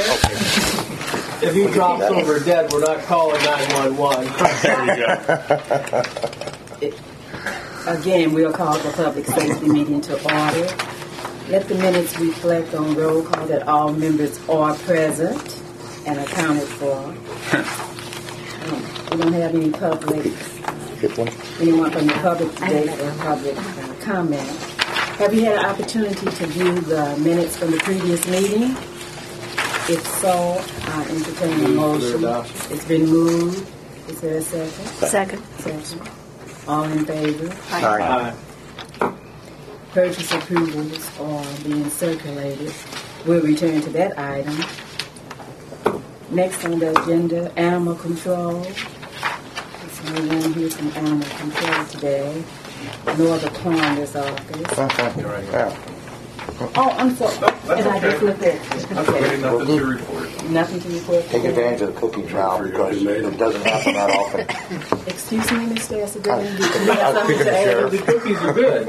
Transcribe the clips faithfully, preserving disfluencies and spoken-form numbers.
If he drops over dead, we're not calling nine one one. There you go. It, again, we'll call the public safety meeting to order. Let the minutes reflect on roll call that all members are present and accounted for. um, we don't have any public, anyone from the public today for public uh, comment. Have you had an opportunity to view the minutes from the previous meeting? If so, I entertain a motion. It's been moved. Is there a second? Second. Second. All in favor? Aye. Purchase approvals are being circulated. We'll return to that item. Next on the agenda, animal control. There's no one here from animal control today, nor the coroner's office. Yeah. Oh, I'm sorry. And I just looked at That's okay, nothing to report. nothing to report. Take advantage of the cookies now because it doesn't happen that often. Excuse me, Mister Essegian. Did you I have was something speaking to to add? Sheriff. The cookies are good.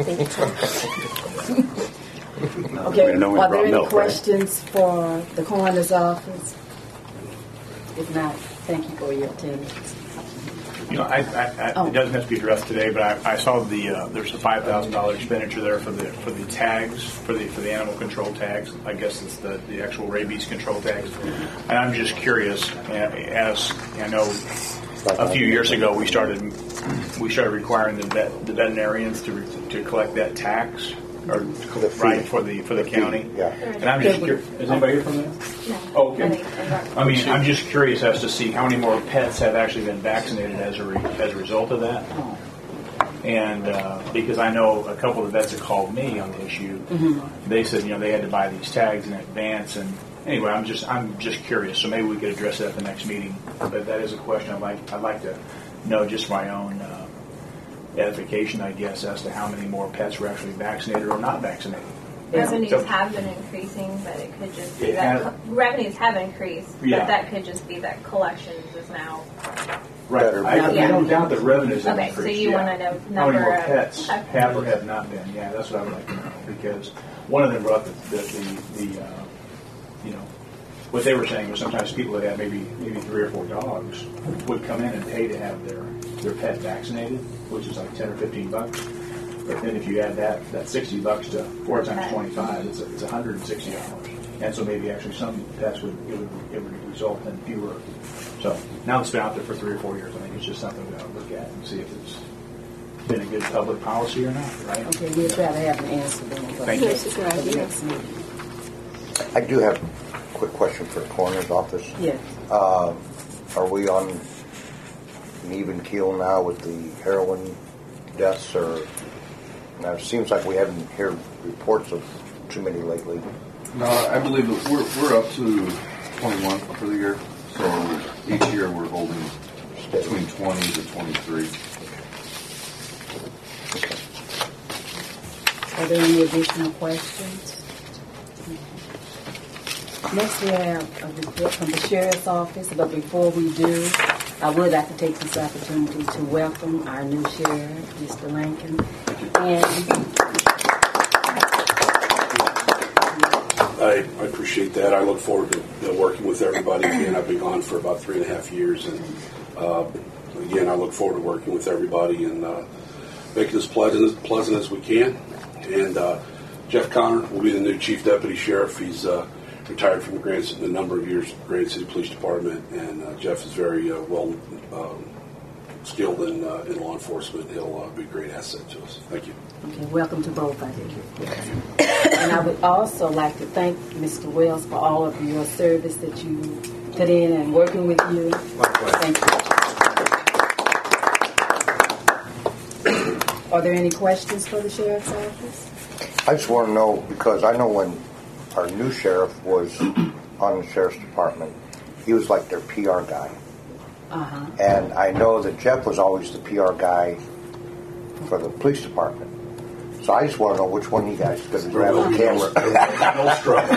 Okay, We know we are brought there any milk, right? questions for the coroner's office? If not, thank you for your attendance. You know, I, I, I, Oh. it doesn't have to be addressed today, but I, I saw the uh, there's a five thousand dollar expenditure there for the for the tags for the for the animal control tags. I guess it's the, the actual rabies control tags. And I'm just curious, uh, as I know, a few years ago we started we started requiring the vet, the veterinarians to to collect that tax or For the fee. right for the for the county. Yeah. And I'm just curious. Is anybody here from there? Oh, okay. I mean, I'm just curious as to see how many more pets have actually been vaccinated as a re- as a result of that. And uh, because I know a couple of the vets that called me on the issue, Mm-hmm. they said you know they had to buy these tags in advance. And anyway, I'm just I'm just curious. So maybe we could address it at the next meeting. But that is a question I'd like I'd like to know just for my own uh, edification, I guess, as to how many more pets were actually vaccinated or not vaccinated. Revenues So- have been increasing, but it could just be It that has- co- revenues have increased, Yeah. but that could just be that collections is now. Right. Better. I, I Yeah. don't doubt that revenues have Okay, so increased. you yeah. wanna know How many number more of- pets of- have or have not been? Yeah, that's what I would like to know. Because one of them brought the, the, the, the uh, you know, what they were saying was sometimes people that had maybe maybe three or four dogs would come in and pay to have their, their pet vaccinated, which is like ten or fifteen bucks. But then if you add that that sixty bucks to four times twenty five, it's a, it's one hundred and sixty dollars. And so maybe actually some pets would it would it would result in fewer. So now it's been out there for three or four years. I think it's just something we ought to look at and see if it's been a good public policy or not. Right? Okay, we'll try to have an answer then. for- Thank you. Yes, it's a good for the idea. next meeting. I do have a quick question for the coroner's office. Yes. Uh, are we on an even keel now with the heroin deaths, or now it seems like we haven't heard reports of too many lately? No, I believe that we're, we're up to twenty-one for the year. So each year we're holding between twenty to twenty-three. Are there any additional questions? Next, we have a report from the Sheriff's Office, but before we do, I would like to take this opportunity to welcome our new Sheriff, Mister Lincoln. And I, I appreciate that. I look forward to uh, working with everybody. Again, I've been gone for about three and a half years, and uh, again, I look forward to working with everybody and uh, making it as pleasant as pleasant as we can. And uh, Jeff Connor will be the new Chief Deputy Sheriff. He's uh, retired from the Grant, a number of years, Grant City Police Department, and uh, Jeff is very uh, well um, skilled in, uh, in law enforcement. He'll uh, be a great asset to us. Thank you. okay, welcome to both of you. And I would also like to thank Mister Wells for all of your service that you put in and working with you. Thank you. Are there any questions for the Sheriff's Office? I just want to know, because I know when our new sheriff was on the Sheriff's Department, he was like their P R guy. Uh-huh. And I know that Jeff was always the P R guy for the police department. So I just want to know which one of you guys is going to grab the camera. No struggle.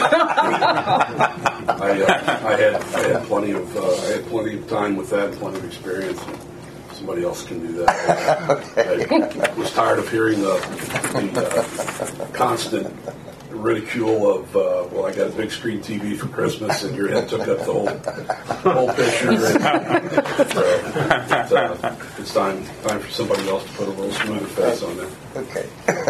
I, uh, I had I had plenty of uh, I had plenty of time with that, plenty of experience. Somebody else can do that. I, I was tired of hearing the, the uh, constant ridicule of, uh, well, I got a big screen T V for Christmas, and your head took up the whole whole picture. And, so, it's, uh, it's time time for somebody else to put a little smoother face on there. Okay.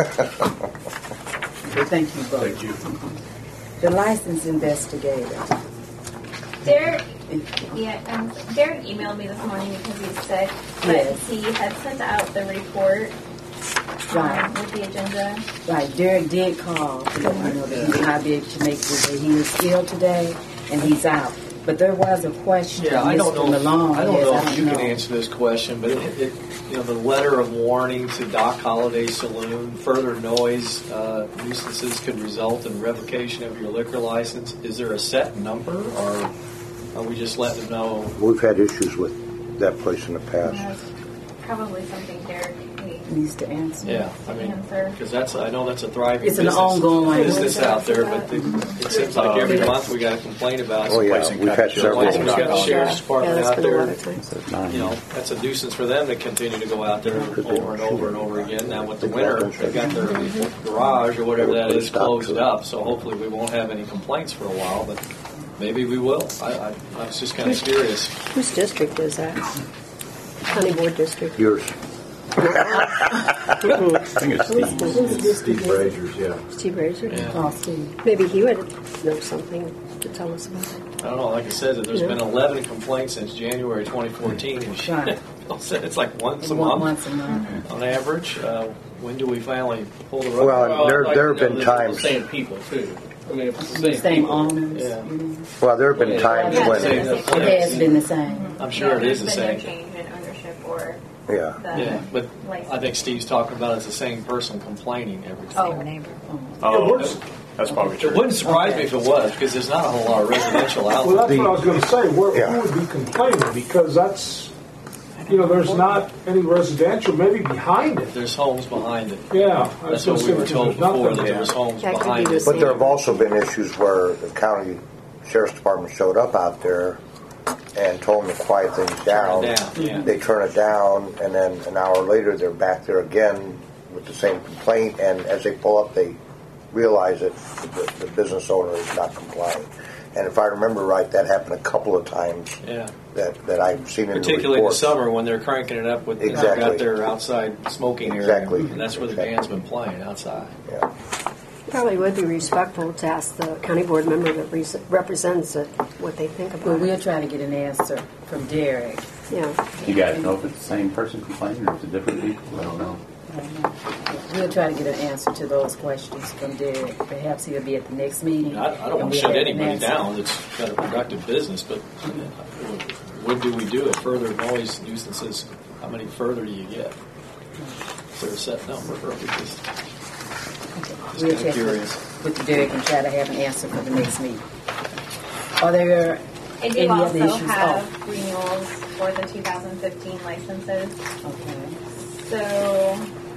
Well, thank you both. Thank you. The license investigator. Derek, yeah, um, Derek emailed me this morning because he's sick, but Yes. he had sent out the report Right. um, with the agenda. Right, Derek did call to let me know that he will not be able to make it today. He is ill today, and he's out. But there was a question. Yeah, I don't Mister know. If, Malone, I don't yes, know I if don't you know. can answer this question, but it, it, you know, the letter of warning to Doc Holliday Saloon: further noise uh, nuisances could result in revocation of your liquor license. Is there a set number, or are we just letting them know? We've had issues with that place in the past. That's probably something Derek needs Needs to answer. Yeah, I mean, Answer. because that's I know that's a thriving It's an business, ongoing- business out there, but the, it seems like every month we got to complain about. Oh, yeah, some we've had several. We've got the sheriff's Yeah, department that's out been a there. lot of times. You know, that's a nuisance for them to continue to go out there over and over and over again. Now with the winter, they've got their garage or whatever that is closed up, so hopefully we won't have any complaints for a while, but maybe we will. I, I, I was just kind of curious. Whose district is that? County Board District. Yours. I think it's Who's- Steve, who's it's this Steve again? Brazier's, yeah. Steve Razor? Yeah. Oh, Steve. Maybe he would know something to tell us about it. I don't know, like I said, that there's Yeah. been eleven complaints since January twenty fourteen. And she- Right. Bill said it's like once a One- month Once a month. on average. Uh, when do we finally pull the rug? Well, there like there to have know been that times. it's the same people too. I mean, if it's the The same, same people, owners. Yeah. Well, there have been times Yeah. when, Same. It has been the same. I'm sure it is the There's same. been no change in ownership or yeah. the Yeah, but license. I think Steve's talking about it's the same person complaining every time. Oh, neighbor. Oh, that's, that's probably true. It wouldn't surprise me if it was, because there's not a whole lot of residential out Well, there. that's what I was going to say. Where, Yeah. Who would be complaining? Because that's, you know, there's not any residential, maybe behind it. There's homes behind it. Yeah. I That's was what gonna we were say, told there's before, nothing that there there. was homes That could behind be it. the But there have also been issues where the county sheriff's department showed up out there and told them to quiet things down. Turn it down, yeah. They turn it down, and then an hour later they're back there again with the same complaint. And as they pull up, they realize that the, the business owner is not complying. And if I remember right, that happened a couple of times Yeah. that, that I've seen in the Particularly in the reports. summer when they're cranking it up with they've Exactly. got their outside smoking area. Exactly. And that's where the band's been playing outside. Yeah. Probably would be respectful to ask the county board member that re- represents it what they think Well, about we'll it. try to get an answer from Derek. Yeah. You guys know if it's the same person complaining or if it's different people? I don't know. We'll try to get an answer to those questions from Derek. Perhaps he'll be at the next meeting. I, I don't and want to we'll shut have an anybody answer. down that's got a productive business, but when do we do it? Further noise nuisances, how many further do you get? Is there a set number, or are we just, just We'll kind of check curious? with, with Derek and try to have an answer for the next meeting. Are there I do any other also issues? have renewals for the two thousand fifteen licenses. Oh, okay. So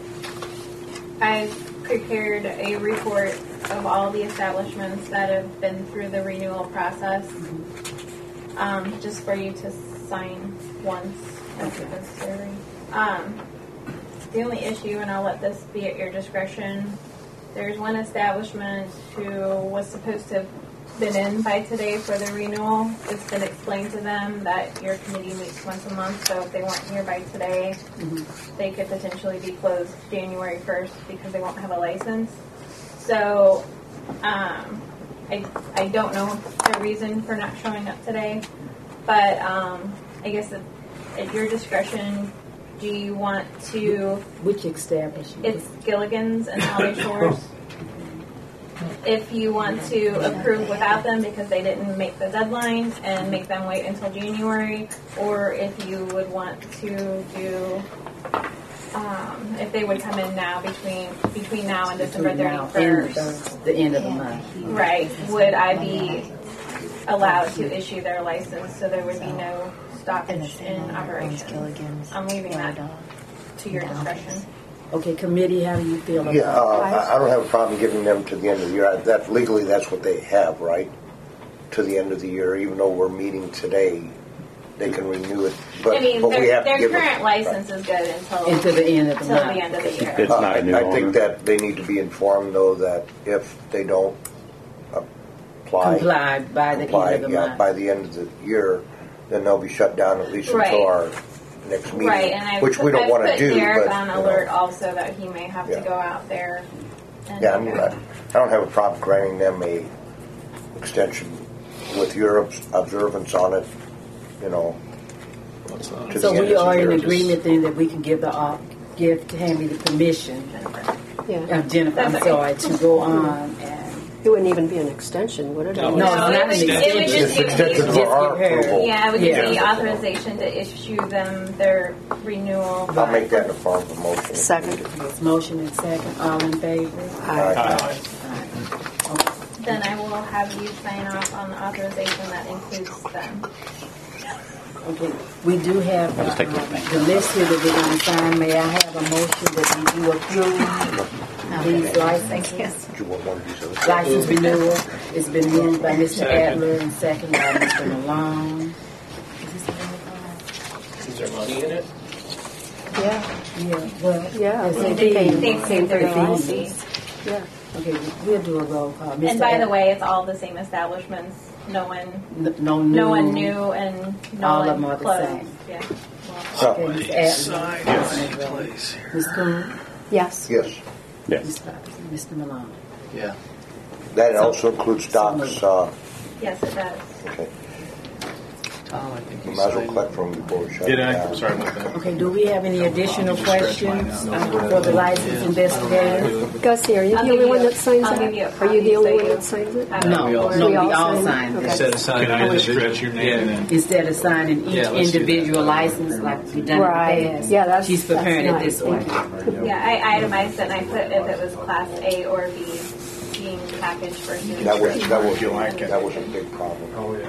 I prepared a report of all the establishments that have been through the renewal process, um, just for you to sign once as necessary. Um, the only issue, and I'll let this be at your discretion, there's one establishment who was supposed to have been in by today for the renewal. It's been explained to them that your committee meets once a month, so if they weren't here by today, they could potentially be closed January first because they won't have a license. So um, I, I don't know the reason for not showing up today, but um, I guess at, at your discretion, do you want to, Which establishment? it's Gilligan's and Holly Shores. If you want to approve without them because they didn't make the deadline and make them wait until January, or if you would want to do, um, if they would come in now between between now and December Between now thirty-first, and the, the end of the month. right? Would I be allowed to issue their license so there would be no stoppage in operation? I'm leaving that to your discretion. Okay, committee, how do you feel about Yeah, uh, it? I I don't have a problem giving them to the end of the year. I- That legally, that's what they have, right? To the end of the year, even though we're meeting today, they can renew it. But, I mean, but we their, have to their give current them, license is good until Until the end of the until month. the end of the year. It's Uh, not a new I owner. think that they need to be informed, though, that if they don't apply, Comply by the apply, end of the yeah, month. by the end of the year, then they'll be shut down at least Right. until our next meeting, Right, and I which we don't I've want to put do. Derek but, on you know. alert also that he may have Yeah. to go out there. And Yeah, I'm, I I don't have a problem granting them a extension with your obs- observance on it, you know. What's up? To So the end we of the are in year, just- agreement then that we can give the, uh, give Tammy the permission, Yeah. uh, Jennifer, I'm That's okay. sorry, to go on and, It wouldn't even be an extension, would it? No. no, it's not it an would- it would extension. just Just be- extension Just for our give her- approval. Yeah, it would Yeah. give the authorization to issue them their renewal. I'll make that in the form of a motion. Second. It's motion and second, all in favor? Aye. Then I will have you sign off on the authorization that includes them. Okay, we do have uh, I'll just take this thing. the list here that we're going to sign. May I have a motion that we do approve these licenses? Do you want one of these other? License renewal. It's been moved by Mister Adler and second by Mister Malone. Is this the one? Is there money in it? Yeah, Yeah, well, yeah. it's They a paid- fee. they paid their It's a license. fee. yeah. Okay, we'll do a roll call. And Mister by the Ad- way, it's all the same establishments. No one, N- no new. no one new, and no All one of them are the closed. same. Yeah. So, Okay, Mister Adler. Miz Coon. Yes. yes, Yes. Mister Mister Malone. Yeah. that also includes Doc's, uh, Yes, it does. okay. Oh, I think You you might as well signed. collect from before we shut it Did I? down. Sorry about that. Okay, do we have any additional questions uh, for the license investigator? Gussie, are you I'll the give only one you- that signs I'll it? give you a Are you the copy only so one you- that signs it? have No, it. no, We we all all sign? signed Okay. it. Instead of signing Can I just individual- scratch your name Yeah. and then? Instead of signing each Yeah, let's do that. individual license like we've done Right. in the past. Yeah, that's- She's preparing it that's this nice. way. Yeah, I itemized it and I put if it was class A or B being packaged versus. That was, that was, You like it. that was a big problem. Oh, yeah.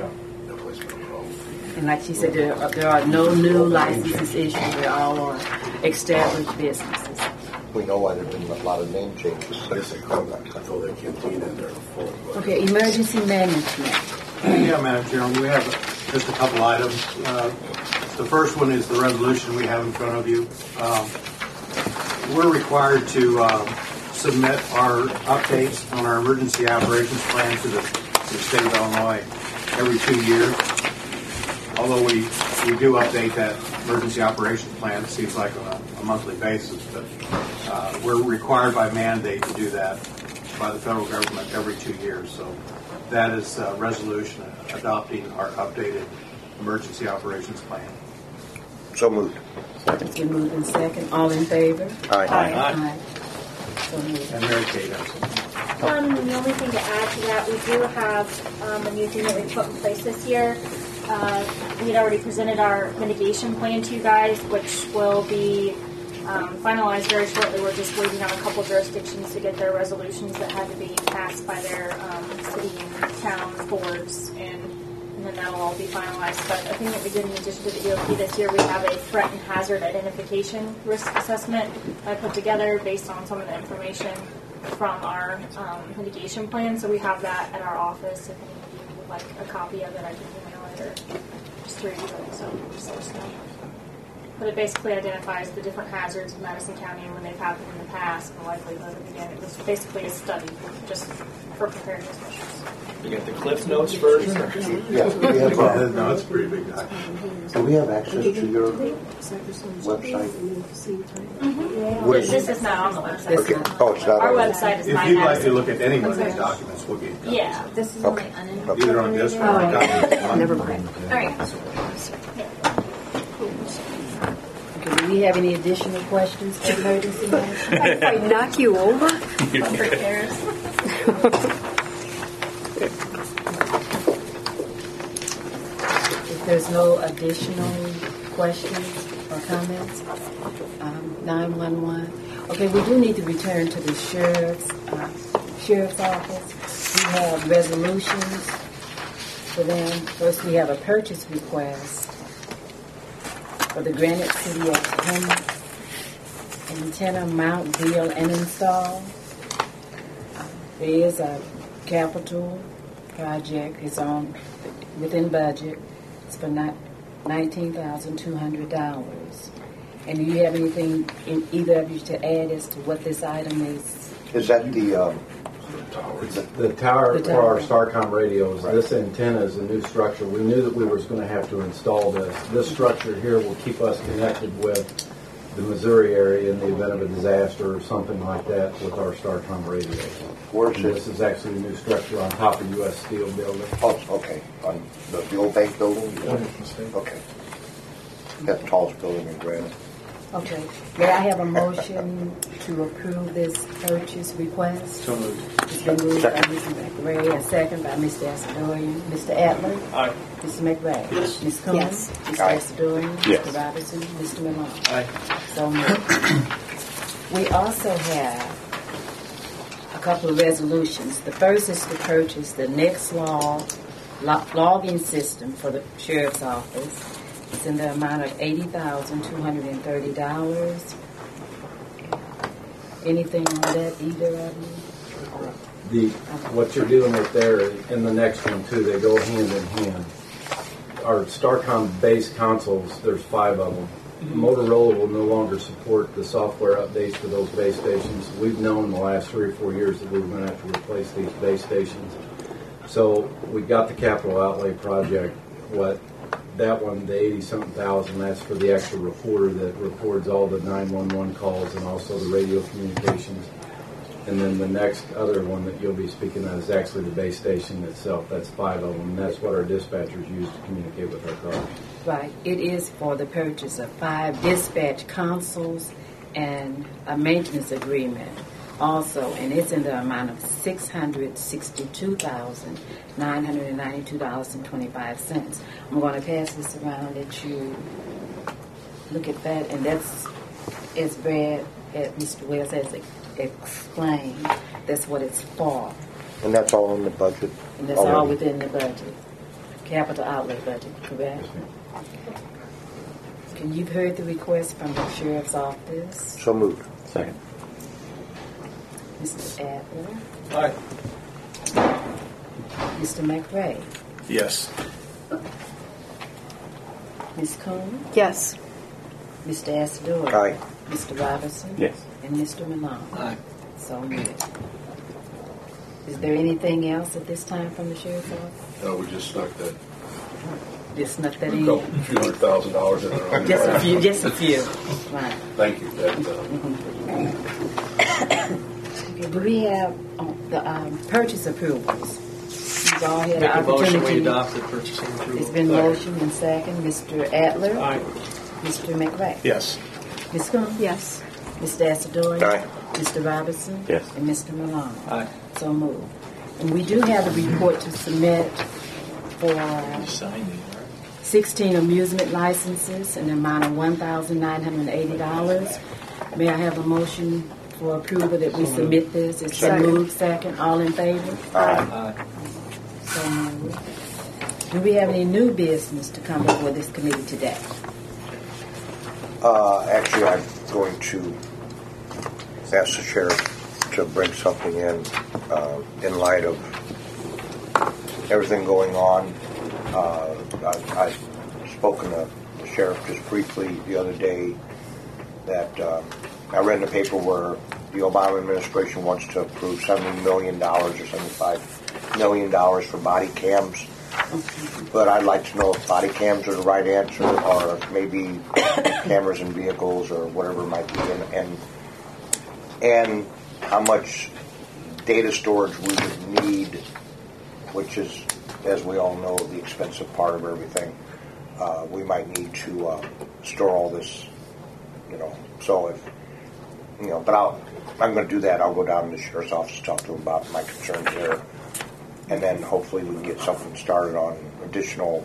And like she said, there are, there are no new licenses issued. They're all on established businesses. We know why there's been a lot of name changes. I thought they canteen in there before. but- Okay, emergency management. Yeah, Madam Chairman, we have just a couple items. Uh, The first one is the resolution we have in front of you. Um, We're required to um, submit our updates on our emergency operations plan to the to the state of Illinois every two years. Although we, we do update that emergency operations plan, it seems like on a, a monthly basis, but uh, we're required by mandate to do that by the federal government every two years. So that is a resolution adopting our updated emergency operations plan. So moved. It's been moved in second. All in favor? Aye. Aye. So moved. And Mary Kate has some. Um, the only thing to add to that, we do have um, a new thing that we put in place this year. Uh, we had already presented our mitigation plan to you guys, which will be um, finalized very shortly. We're just waiting on a couple jurisdictions to get their resolutions that had to be passed by their um, city and town boards, and, and then that'll all be finalized. But I think that we did in addition to the E O P this year, we have a threat and hazard identification risk assessment I put together based on some of the information from our um, mitigation plan. So we have that at our office. If any of you would like a copy of it, I can email it or just to review it. So just let us know. But it basically identifies the different hazards in Madison County and when they've happened in the past and the likelihood of again. It was basically a study just for preparedness measures. You got the Cliff Notes version? Or? Yeah, we have, uh, No, it's a pretty big document. do we have access to your website? What is This it? is not on the website. Okay. Oh, it's not Our on. website is If my you'd like to Madison. look at any one of these documents, we'll give you copies. Yeah. This is Okay. Okay. Either on this or on copy. Never mind. All right. Okay, do we have any additional questions for emergency management? If I knock you over, If there's no additional questions or comments, um, nine one one. Okay, we do need to return to the sheriff's, uh, sheriff's office. We have resolutions for them. First, we have a purchase request for the Granite City antenna, antenna mount, deal, and install. Uh, There is a capital project. It's on, within budget. It's for not nineteen thousand two hundred dollars. And do you have anything, in either of you, to add as to what this item is? Is that the, um, The, the tower The for our tower. Starcom radios, Right. this antenna is a new structure. We knew that we were going to have to install this. This structure here will keep us connected with the Missouri area in the event of a disaster or something like that with our Starcom radios. where's And this? this is actually a new structure on top of U S Steel building. Oh, okay, on the, the old bank building? Okay. That's the tallest building in Granite. Okay. May I have a motion to approve this purchase request? So moved. It's been moved by Second. Mister McRae and second by Mister Asadorian. Mister Adler? Aye. Mister McRae? Yes. Miz Combs? Yes. Mister Aye. Asadorian? Yes. Mister Robinson? Mister Malone? Aye. So moved. We also have a couple of resolutions. The first is to purchase the Next Log lo- logging system for the sheriff's office. It's in the amount of eighty thousand two hundred and thirty dollars. Anything on that, either of you? Or- The, what you're dealing with there in the next one too, they go hand in hand. Our Starcom base consoles, there's five of them. Motorola will no longer support the software updates for those base stations. We've known the last three or four years that we were going to have to replace these base stations. So we got the capital outlay project. What that one, the eighty-something thousand, that's for the actual recorder that records all the nine one one calls and also the radio communications. And then the next other one that you'll be speaking of is actually the base station itself. That's five of them. And that's what our dispatchers use to communicate with our cars. Right. It is for the purchase of five dispatch consoles and a maintenance agreement also, and it's in the amount of six hundred sixty-two thousand nine hundred ninety-two dollars and twenty-five cents. I'm going to pass this around, let you look at that, and that's, as Brad, as Mister Wells has ex- explained, that's what it's for, And that's all in the budget? and that's all already? within the budget, capital outlay budget, correct? Yes, ma'am. Okay, you've heard the request from the sheriff's office. So moved. Second. Mister Adler, Aye. Mister McRae, Yes. Miz Coon, Yes. Mister Asador, Aye. Mister Robinson, Yes. and Mister Malone. Aye. So moved. Is there anything else at this time from the sheriff's office? No, we just snuck that Just snuck that a in. couple, few hundred thousand dollars in there. Just a few. Just a few. Right. Thank you. That, uh, Okay, do we have oh, the um, purchase approvals? You've all had Make an a motion, we opportunity. adopted purchasing approval. It's been motioned and second. Mister Adler, Aye. Mister McRae, Yes. Miz Coon, Yes. Mister Asador, Aye. Mister Robinson, Yes. and Mister Malone. Aye. So moved. And we do have a report to submit for You signed these, right? sixteen amusement licenses in the amount of one thousand nine hundred eighty dollars. May I have a motion for approval that we submit this? It's been Second. moved, second. All in favor? Aye. So moved. Do we have any new business to come before this committee today? Uh, actually, I'm going to ask the sheriff to bring something in, uh, in light of everything going on. Uh, I, I've spoken to the sheriff just briefly the other day that uh, I read in the paper where the Obama administration wants to approve seventy million dollars or seventy-five million dollars for body cams. But I'd like to know if body cams are the right answer, or maybe cameras in vehicles, or whatever it might be, and and, and how much data storage we would need, which is, as we all know, the expensive part of everything. Uh, we might need to uh, store all this, you know. So if you know, but I'll I'm going to do that. I'll go down to the sheriff's office, talk to him about my concerns there. And then hopefully we can get something started on additional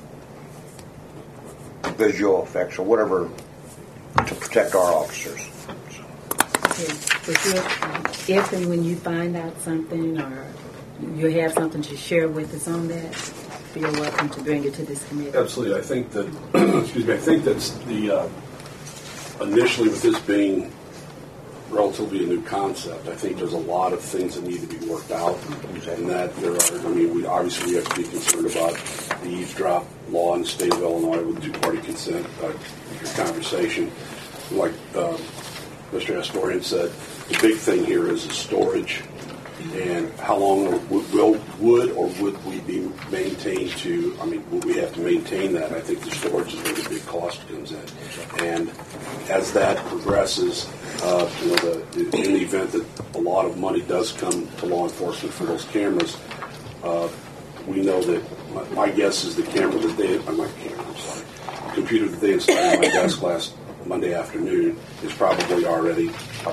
visual effects or whatever to protect our officers. So. Okay. If, you- if and when you find out something or you have something to share with us on that, feel welcome to bring it to this committee. Absolutely. I think that, excuse me, I think that's the, uh, initially with this being relatively a new concept, I think there's a lot of things that need to be worked out. And that there are, I mean, we obviously we have to be concerned about the eavesdrop law law in the state of Illinois with two-party consent, uh, your conversation. Like uh, Mister Estorian said, the big thing here is the storage and how long would, will, would or would we be maintained to, I mean, would we have to maintain that? I think the storage is where the big cost comes in. And as that progresses, uh, you know, the, in the event that a lot of money does come to law enforcement for those cameras, uh, we know that, my, my guess is the camera that they, uh, my camera, I'm sorry, the computer that they installed on my desk last Monday afternoon is probably already,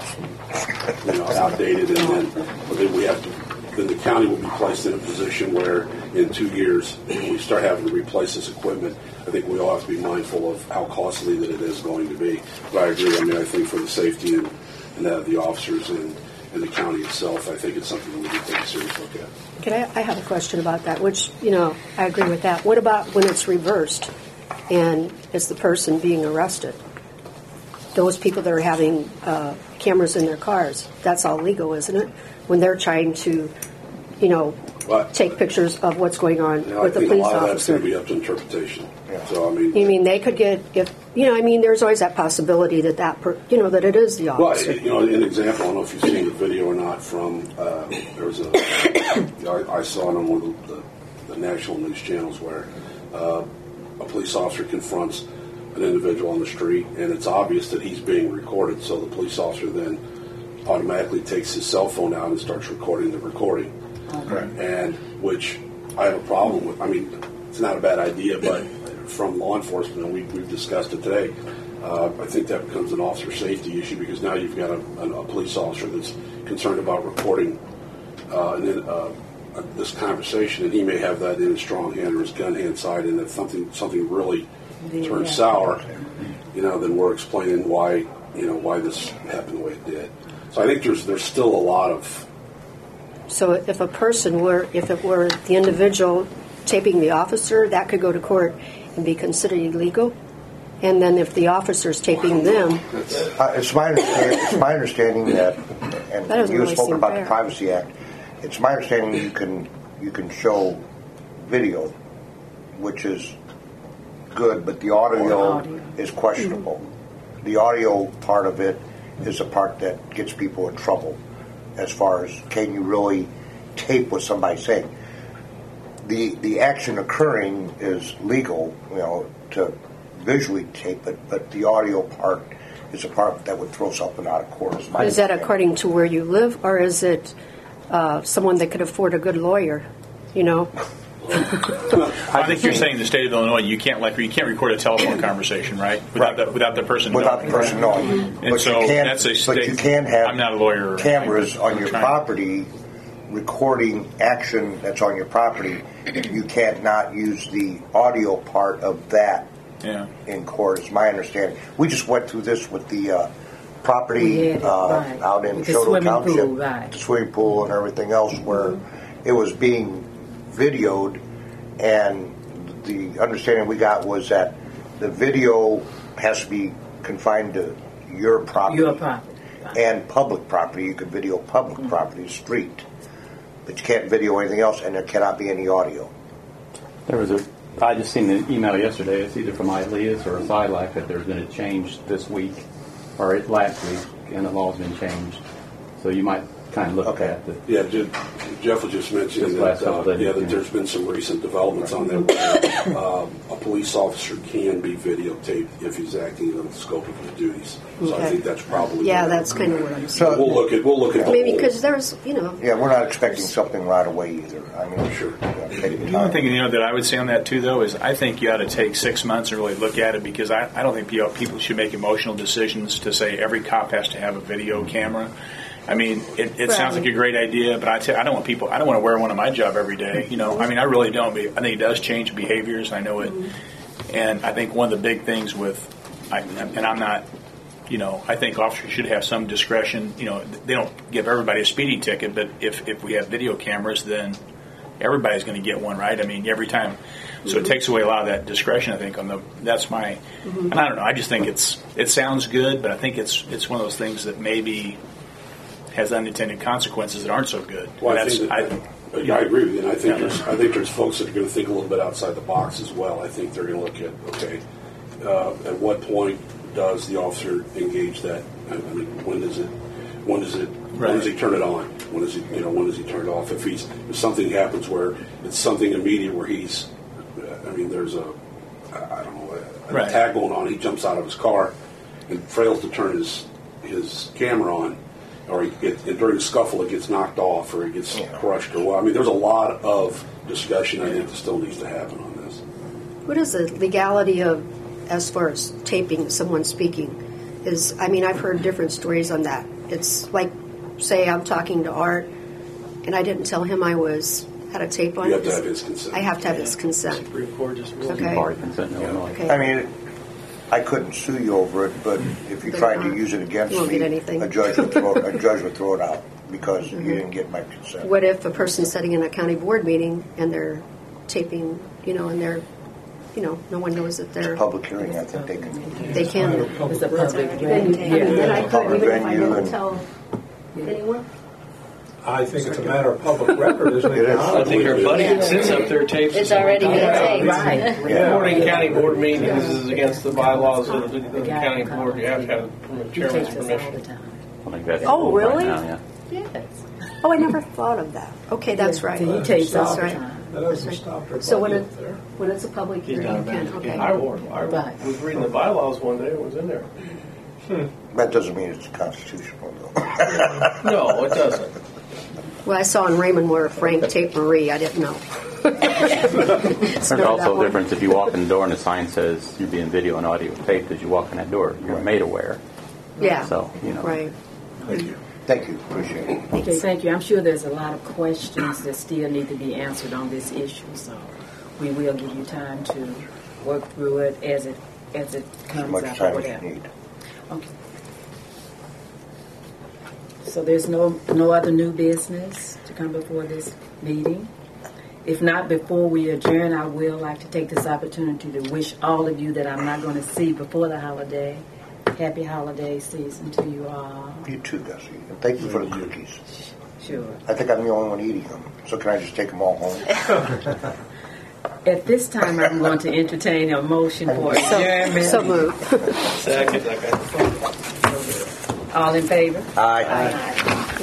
you know, outdated, and then, but then we have to, then the county will be placed in a position where in two years, when we start having to replace this equipment, I think we all have to be mindful of how costly that it is going to be. But I agree, I mean, I think for the safety and, and that of the officers and, and the county itself, I think it's something that we need to take a serious look at. Can I, I have a question about that, which, you know, I agree with that. What about when it's reversed and it's the person being arrested? Those people that are having uh, cameras in their cars, that's all legal, isn't it? When they're trying to, you know, but, take pictures of what's going on you know, with the police officer. I think a lot of that's officer. going to be up to interpretation. Yeah. So, I mean... You mean they could get, if, you know, I mean, there's always that possibility that that, per, you know, that it is the officer. Well, you know, an example, I don't know if you've seen the video or not from, uh, there was a, I, I saw it on one of the, the national news channels where uh, a police officer confronts an individual on the street, and it's obvious that he's being recorded, so the police officer then automatically takes his cell phone out and starts recording the recording. Okay. And which I have a problem with. I mean, it's not a bad idea, but from law enforcement, and we, we've discussed it today, uh, I think that becomes an officer safety issue because now you've got a, a, a police officer that's concerned about recording uh, and then, uh, this conversation, and he may have that in his strong hand or his gun hand side, and if something something really turns sour, you know, then we're explaining why, you know, why this happened the way it did. So I think there's there's still a lot of. So if a person were, if it were the individual taping the officer, that could go to court and be considered illegal. And then if the officer's taping them, uh, it's my understanding. It's my understanding that, and that you really spoke about fair. the Privacy Act. It's my understanding you can you can show video, which is good, but the audio, audio. is questionable. Mm-hmm. The audio part of it is the part that gets people in trouble as far as can you really tape what somebody's saying. The the action occurring is legal, you know, to visually tape it, but the audio part is a part that would throw something out of court. Is, my is that according to where you live, or is it uh, someone that could afford a good lawyer, you know? I think you're saying in the state of Illinois you can't like you can't record a telephone conversation, right? Without right. the without the person without knowing. the person knowing. And but so you can, that's a state. But you can have I'm not a lawyer. cameras on your trying. property recording action that's on your property. You can't not use the audio part of that yeah. in court. Is my understanding. We just went through this with the uh, property it, uh, right. out in with the Choteau swimming Township, pool, right. the swimming pool and everything else, where mm-hmm. it was being videoed, and the understanding we got was that the video has to be confined to your property, your property, right. and public property. You can video public mm-hmm. property, street, but you can't video anything else, and there cannot be any audio. There was a. I just seen the email yesterday. It's either from Ilias or Silac that there's been a change this week, or it last week, and the law's been changed. So you might kind of look okay. at it. Yeah, Jeff was just mentioning that, uh, yeah, that there's been some recent developments on that where um, a police officer can be videotaped if he's acting in the scope of his duties. So okay. I think that's probably yeah, where, that's kind of what I'm saying. So we'll look at we'll look at the maybe whole, because there's you know yeah, we're not expecting something right away either. I mean, sure. You know, take The only thing you know that I would say on that too, though, is I think you ought to take six months and really look at it because I, I don't think you know, people should make emotional decisions to say every cop has to have a video camera. I mean, it, it right. sounds like a great idea, but I, t- I don't want people. I don't want to wear one on my job every day. You know, I mean, I really don't. But I think it does change behaviors. I know it, mm-hmm. and I think one of the big things with, I, and I'm not, you know, I think officers should have some discretion. You know, they don't give everybody a speeding ticket, but if if we have video cameras, then everybody's going to get one, right? I mean, every time. So mm-hmm. it takes away a lot of that discretion. I think on the that's my, mm-hmm. and I don't know. I just think it's it sounds good, but I think it's it's one of those things that maybe has unintended consequences that aren't so good. Well, I that's, think that, I, Yeah, I agree with you, and I think there's I think there's folks that are going to think a little bit outside the box as well. I think they're going to look at okay, uh, at what point does the officer engage that? I mean, when does it when does it when does he turn it on? When does he you know when does he turn it off? If he's if something happens where it's something immediate where he's I mean there's a I don't know an Right. attack going on, he jumps out of his car and fails to turn his his camera on. Or he gets, and during the scuffle, it gets knocked off, or it gets crushed, or what. I mean, there's a lot of discussion I think that still needs to happen on this. What is the legality of, as far as taping someone speaking? Is I mean, I've heard different stories on that. It's like, say, I'm talking to Art, and I didn't tell him I was had a tape on. You have to Is- have his consent. I have to have his consent. Supreme Court just ruled. Okay. Party consent in Illinois. Okay. I mean, I couldn't sue you over it, but if you But, tried uh, to use it against you won't me, get anything. a judge would throw a judge would throw it out because you didn't get my consent. What if a person's sitting in a county board meeting and they're taping, you know, and they're, you know, no one knows that they're. Public hearing, I think they can. They can. It's a public Then, venue. then I could, Public even if I venue didn't and- tell anyone. I think it's a matter of public record, isn't it? It is. I think our buddy that sits up there tapes. It's already been taped. Right. Reporting county board meetings is against the bylaws of the, the county board. You have to have the He chairman's takes us all the permission. time. I think that's Oh, the rule right really? now, yeah. Yes. Oh, I never thought of that. Okay, that's right. He takes That's all the right. time. That doesn't stop her. So when buddy it up there. when it's a public He's hearing, not you a can. man. Okay. I, I Right. was reading the bylaws one day. It was in there. That doesn't mean it's constitutional, though. No, it doesn't. Well, I saw in Raymond where Frank taped Marie. I didn't know. There's also a difference if you walk in the door and the sign says you're being video and audio taped as you walk in that door. You're made aware. Yeah. So, you know. Right. Thank you. Thank you. Appreciate it. Okay, thank you. I'm sure there's a lot of questions that still need to be answered on this issue, so we will give you time to work through it as it as it As comes much up or time as whatever. you need. Okay. So there's no no other new business to come before this meeting. If not, before we adjourn, I will like to take this opportunity to wish all of you that I'm not going to see before the holiday, happy holiday season to you all. You too, Gussie. And thank you for the cookies. Sure. I think I'm the only one eating them. So can I just take them all home? At this time, I'm going to entertain a motion for adjournment. So moved. Second. All in favor? Aye.